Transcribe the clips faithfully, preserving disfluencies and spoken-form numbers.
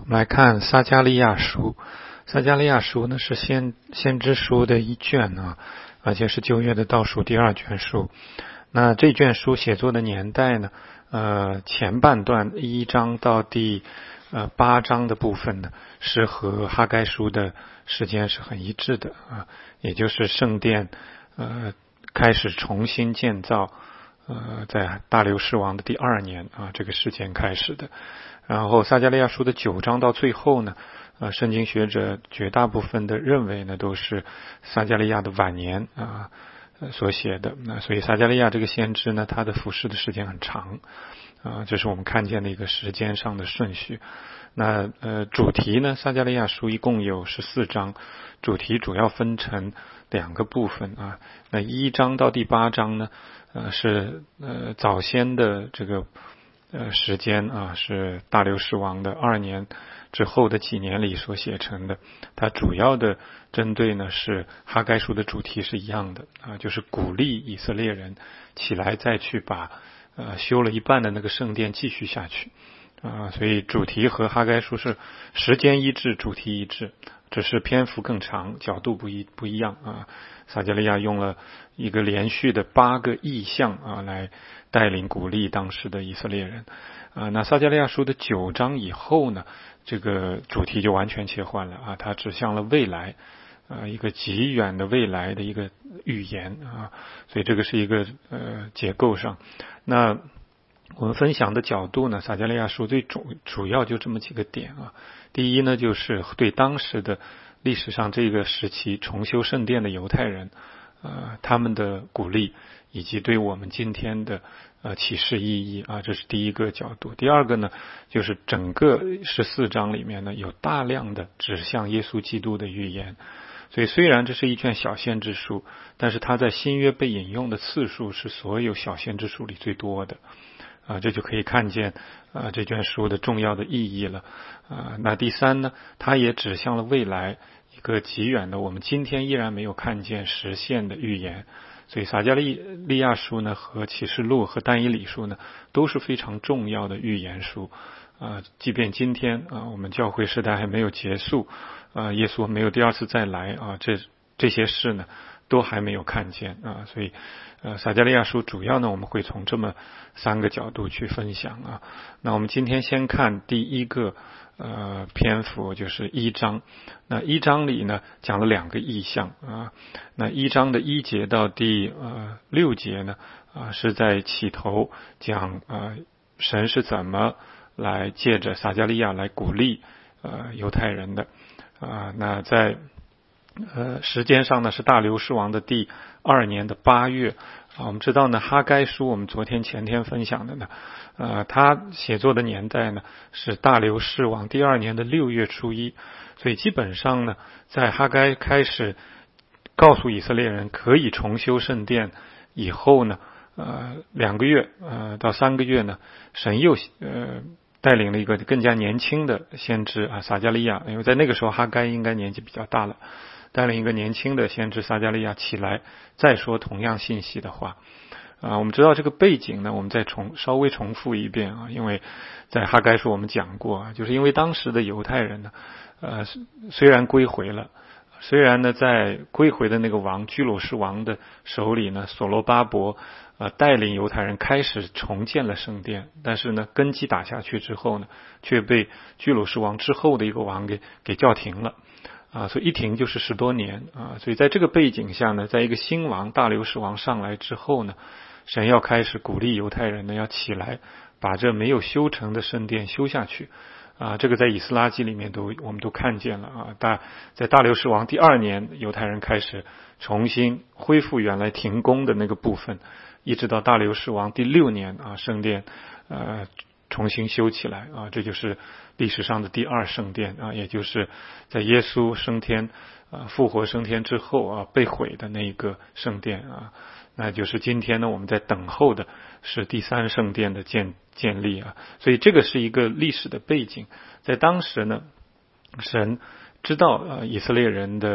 我们来看撒迦利亚书。撒迦利亚书呢是先先知书的一卷啊，而且是旧约的倒数第二卷书。那这卷书写作的年代呢，呃，前半段一章到第呃八章的部分呢，是和哈该书的时间是很一致的啊，也就是圣殿呃开始重新建造，呃，在大流士王的第二年啊，这个时间开始的。然后撒迦利亚书的九章到最后呢，呃，圣经学者绝大部分的认为呢，都是撒迦利亚的晚年啊所写的。那所以撒迦利亚这个先知呢，他的服侍的时间很长啊，这是我们看见的一个时间上的顺序。那呃，主题呢，撒迦利亚书一共有十四章，主题主要分成两个部分啊。那一章到第八章呢，呃，是呃早先的这个呃时间啊，是大流士王的二年之后的几年里所写成的。它主要的针对呢是哈该书的主题是一样的啊，就是鼓励以色列人起来再去把呃修了一半的那个圣殿继续下去。啊，所以主题和哈该书是时间一致，主题一致，只是篇幅更长，角度不一不一样啊。撒迦利亚用了一个连续的八个意象啊，来带领鼓励当时的以色列人啊。那撒迦利亚书的九章以后呢，这个主题就完全切换了啊，它指向了未来啊，一个极远的未来的一个预言啊，所以这个是一个呃结构上。那我们分享的角度呢，撒迦利亚书最主主要就这么几个点啊。第一呢，就是对当时的历史上这个时期重修圣殿的犹太人，呃，他们的鼓励，以及对我们今天的呃启示意义啊，这是第一个角度。第二个呢，就是整个十四章里面呢，有大量的指向耶稣基督的预言。所以虽然这是一卷小先知书，但是它在新约被引用的次数是所有小先知书里最多的。啊，这就可以看见啊这卷书的重要的意义了啊。那第三呢，它也指向了未来一个极远的我们今天依然没有看见实现的预言。所以撒迦利利亚书呢和启示录和但以理书呢都是非常重要的预言书啊。即便今天啊我们教会时代还没有结束啊，耶稣没有第二次再来啊，这这些事呢都还没有看见啊。所以呃，撒迦利亚书主要呢，我们会从这么三个角度去分享啊。那我们今天先看第一个呃篇幅，就是一章。那一章里呢，讲了两个意象啊。那一章的一节到第呃六节呢，啊是在起头讲呃神是怎么来借着撒迦利亚来鼓励呃犹太人的啊。那在呃，时间上呢是大流士王的第二年的八月啊。我们知道呢，哈该书我们昨天前天分享的呢，呃，他写作的年代呢是大流士王第二年的六月初一，所以基本上呢，在哈该开始告诉以色列人可以重修圣殿以后呢，呃，两个月呃到三个月呢，神又呃。带领了一个更加年轻的先知啊，撒迦利亚，因为在那个时候哈该应该年纪比较大了，带领一个年轻的先知撒迦利亚起来再说同样信息的话啊。我们知道这个背景呢，我们再重稍微重复一遍啊，因为在哈该书我们讲过啊，就是因为当时的犹太人呢，呃，虽然归回了，虽然呢在归回的那个王居鲁士王的手里呢，所罗巴伯呃，带领犹太人开始重建了圣殿，但是呢，根基打下去之后呢，却被居鲁士王之后的一个王给给叫停了啊，所以一停就是十多年啊。所以在这个背景下呢，在一个新王大流士王上来之后呢，神要开始鼓励犹太人呢，要起来把这没有修成的圣殿修下去啊。这个在以斯拉记里面都我们都看见了啊。大在大流士王第二年，犹太人开始重新恢复原来停工的那个部分。一直到大流士王第六年啊，圣殿呃重新修起来啊，这就是历史上的第二圣殿啊，也就是在耶稣升天啊复活升天之后啊被毁的那一个圣殿啊，那就是今天呢我们在等候的是第三圣殿的建建立啊。所以这个是一个历史的背景，在当时呢，神知道呃以色列人的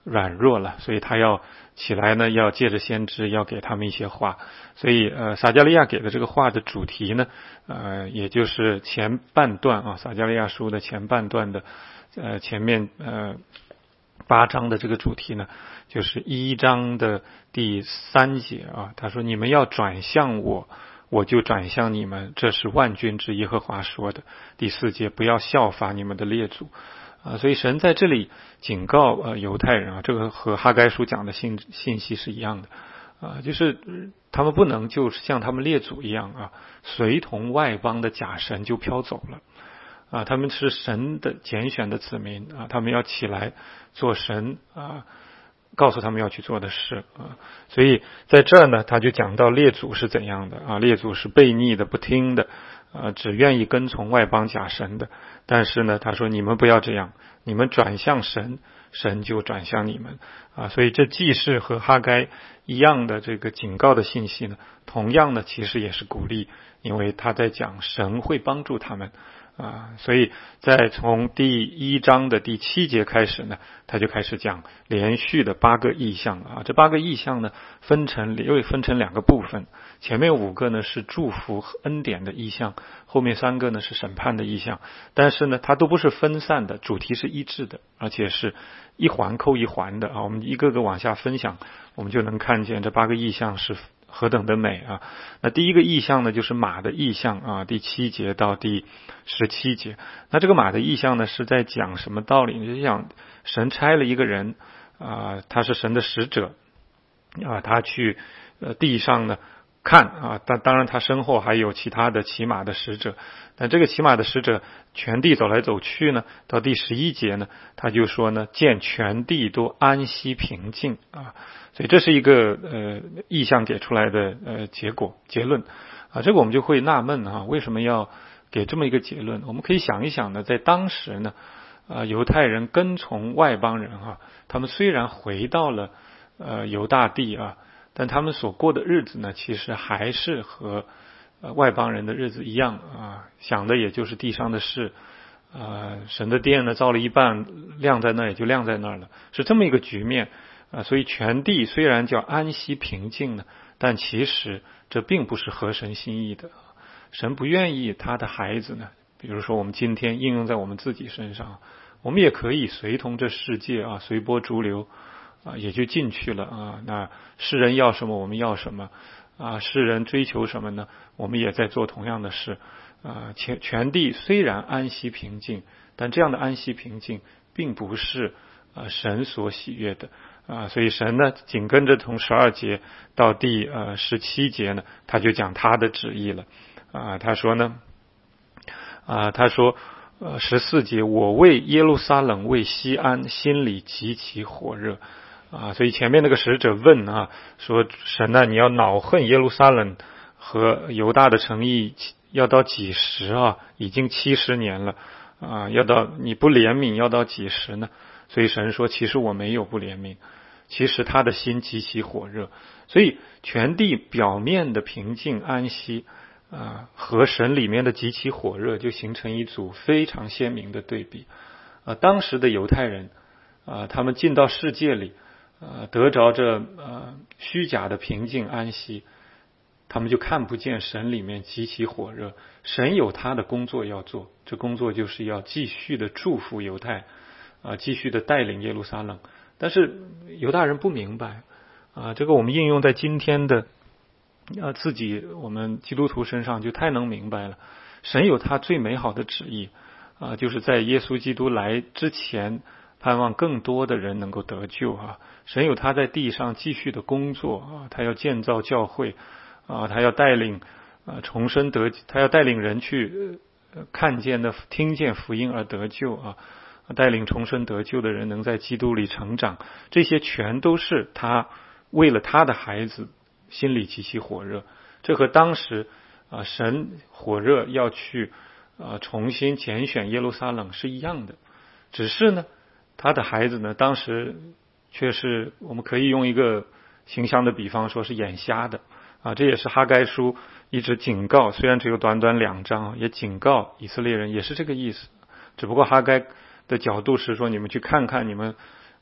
软弱了，所以他要起来呢，要借着先知要给他们一些话。所以呃，撒迦利亚给的这个话的主题呢，呃，也就是前半段啊，撒迦利亚书的前半段的呃前面呃八章的这个主题呢，就是一章的第三节啊，他说你们要转向我，我就转向你们，这是万军之耶和华说的。第四节，不要效法你们的列祖啊，所以神在这里警告呃犹太人啊，这个和哈该书讲的信信息是一样的啊，就是他们不能就是像他们列祖一样啊，随同外邦的假神就飘走了啊，他们是神的拣选的子民啊，他们要起来做神啊告诉他们要去做的事啊，所以在这儿呢，他就讲到列祖是怎样的啊，列祖是悖逆的、不听的啊，只愿意跟从外邦假神的。但是呢，他说你们不要这样，你们转向神，神就转向你们啊。所以这既是和哈该一样的这个警告的信息呢，同样呢，其实也是鼓励，因为他在讲神会帮助他们。啊，所以在从第一章的第七节开始呢，他就开始讲连续的八个意象啊。这八个意象呢，分成又分成两个部分，前面五个呢是祝福和恩典的意象，后面三个呢是审判的意象。但是呢，它都不是分散的，主题是一致的，而且是一环扣一环的啊。我们一个个往下分享，我们就能看见这八个意象是何等的美啊！那第一个意象呢，就是马的意象啊，第七节到第十七节。那这个马的意象呢，是在讲什么道理？就是讲神差了一个人啊，他是神的使者啊，他去呃地上呢看啊，但当然他身后还有其他的骑马的使者。但这个骑马的使者全地走来走去呢，到第十一节呢，他就说呢，见全地都安息平静啊。所以这是一个呃意象给出来的呃结果结论啊，这个我们就会纳闷啊，为什么要给这么一个结论？我们可以想一想呢，在当时呢，啊犹太人跟从外邦人啊，他们虽然回到了呃犹大地啊，但他们所过的日子呢，其实还是和呃外邦人的日子一样啊，想的也就是地上的事。啊，神的殿呢造了一半，晾在那儿也就晾在那儿了，是这么一个局面。啊，所以全地虽然叫安息平静呢，但其实这并不是合神心意的。神不愿意他的孩子呢，比如说我们今天应用在我们自己身上，我们也可以随同这世界啊，随波逐流啊，也就进去了啊。那世人要什么，我们要什么啊？世人追求什么呢？我们也在做同样的事啊。全全地虽然安息平静，但这样的安息平静并不是啊神所喜悦的。啊，所以神呢，紧跟着从十二节到第呃十七节呢，他就讲他的旨意了。啊，他说呢，啊，他说，呃，十四节，我为耶路撒冷为西安，心里极其火热。啊，所以前面那个使者问啊，说神啊，你要恼恨耶路撒冷和犹大的诚意，要到几时啊？已经七十年了啊，要到你不怜悯，要到几时呢？所以神说，其实我没有不怜悯，其实他的心极其火热。所以全地表面的平静安息啊，和神里面的极其火热就形成一组非常鲜明的对比啊。当时的犹太人啊，他们进到世界里啊，得着这呃虚假的平静安息，他们就看不见神里面极其火热。神有他的工作要做，这工作就是要继续的祝福犹太啊，继续的带领耶路撒冷。但是犹大人不明白啊，这个我们应用在今天的啊自己我们基督徒身上就太能明白了。神有他最美好的旨意啊，就是在耶稣基督来之前，盼望更多的人能够得救啊。神有他在地上继续的工作啊，他要建造教会啊，他要带领啊重生得，他要带领人去看见的、听见福音而得救啊。带领重生得救的人能在基督里成长，这些全都是他为了他的孩子心里极其火热。这和当时啊神火热要去啊重新拣选耶路撒冷是一样的，只是呢他的孩子呢当时却是我们可以用一个形象的比方说是眼瞎的啊。这也是哈该书一直警告，虽然只有短短两章，也警告以色列人，也是这个意思。只不过哈该的角度是说，你们去看看你们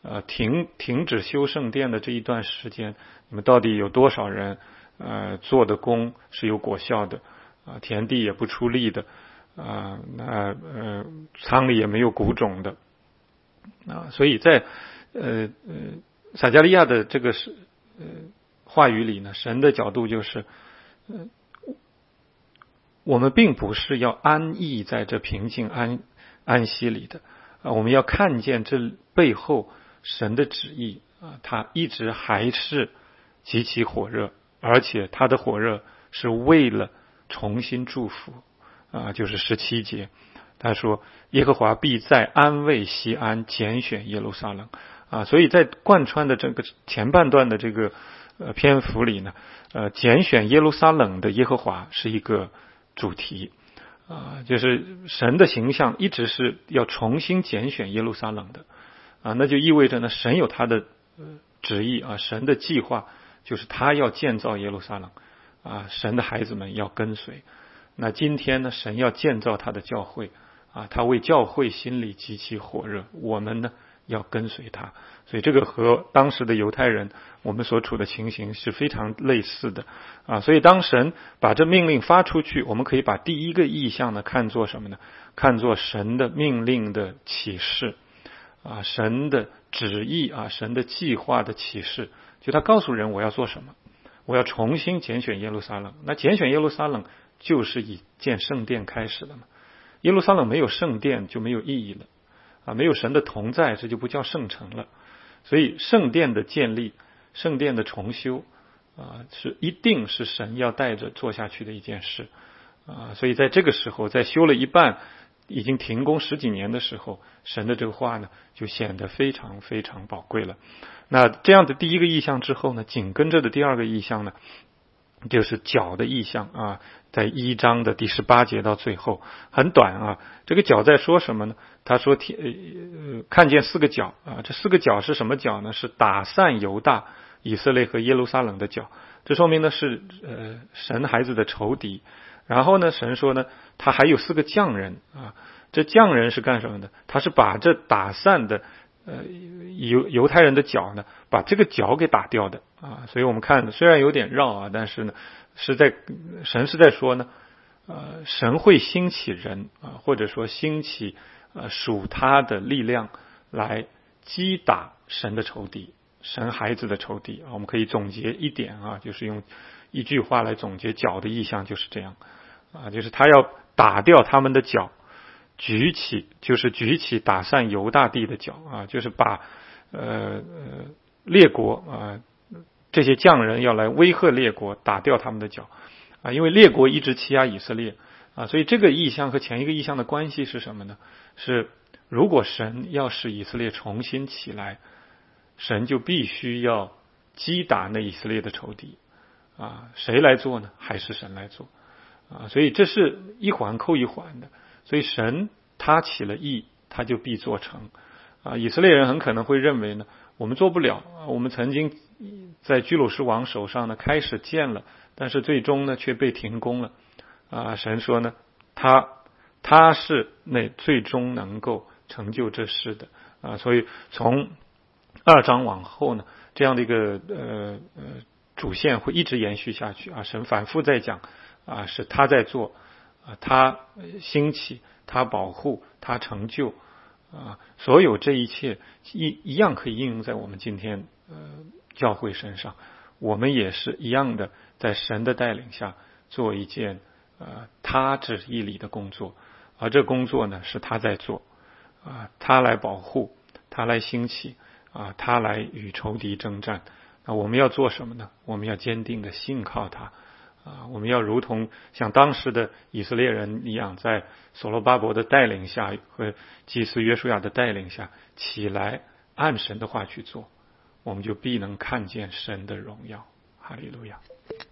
呃停停止修圣殿的这一段时间，你们到底有多少人呃做的工是有果效的啊、呃？田地也不出力的啊、呃，那呃仓里也没有谷种的啊、呃，所以在呃呃撒迦利亚的这个是呃话语里呢，神的角度就是呃。我们并不是要安逸在这平静安安息里的啊，我们要看见这背后神的旨意啊，他一直还是极其火热，而且他的火热是为了重新祝福啊，就是十七节，他说耶和华必再安慰西安，拣选耶路撒冷啊，所以在贯穿的这个前半段的这个呃篇幅里呢，呃，拣选耶路撒冷的耶和华是一个主题啊，就是神的形象一直是要重新拣选耶路撒冷的啊，那就意味着呢，神有他的旨意啊，神的计划就是他要建造耶路撒冷啊，神的孩子们要跟随。那今天呢，神要建造他的教会啊，他为教会心里极其火热，我们呢要跟随他，所以这个和当时的犹太人我们所处的情形是非常类似的啊。所以当神把这命令发出去，我们可以把第一个意象呢看作什么呢？看作神的命令的启示啊，神的旨意啊，神的计划的启示，就他告诉人我要做什么，我要重新拣选耶路撒冷。那拣选耶路撒冷就是以建圣殿开始的嘛。耶路撒冷没有圣殿就没有意义了啊，没有神的同在，这就不叫圣城了。所以圣殿的建立，圣殿的重修啊，是一定是神要带着做下去的一件事啊。所以在这个时候，在修了一半，已经停工十几年的时候，神的这个话呢，就显得非常非常宝贵了。那这样的第一个意象之后呢，紧跟着的第二个意象呢，就是角的意象啊，在一章的第十八节到最后很短啊。这个角在说什么呢？他说天、呃、看见四个角啊，这四个角是什么角呢？是打散犹大、以色列和耶路撒冷的角。这说明呢是呃神孩子的仇敌。然后呢，神说呢，他还有四个匠人啊。这匠人是干什么的？他是把这打散的呃犹犹太人的角呢，把这个角给打掉的啊。所以我们看虽然有点绕啊，但是呢是在神是在说呢，呃神会兴起人啊，或者说兴起呃属他的力量来击打神的仇敌，神孩子的仇敌啊。我们可以总结一点啊，就是用一句话来总结角的意象就是这样啊，就是他要打掉他们的角，举起就是举起打散犹大地的角啊，就是把呃呃列国啊这些匠人要来威吓列国，打掉他们的角啊，因为列国一直欺压以色列啊，所以这个意象和前一个意象的关系是什么呢？是如果神要使以色列重新起来，神就必须要击打那以色列的仇敌啊，谁来做呢？还是神来做啊？所以这是一环扣一环的。所以神他起了意，他就必做成啊。以色列人很可能会认为呢，我们做不了，我们曾经在居鲁士王手上呢开始建了，但是最终呢却被停工了啊。神说呢，他他是那最终能够成就这事的啊。所以从二章往后呢，这样的一个呃呃主线会一直延续下去啊。神反复在讲啊，是他在做啊，他兴起，他保护，他成就啊，所有这一切一一样可以应用在我们今天呃教会身上。我们也是一样的，在神的带领下做一件呃他旨意里的工作，而这工作呢是他在做啊，他来保护，他来兴起啊，他来与仇敌征战。那我们要做什么呢？我们要坚定的信靠他啊，我们要如同像当时的以色列人一样，在所罗巴伯的带领下和祭司约书亚的带领下起来，按神的话去做，我们就必能看见神的荣耀。哈利路亚。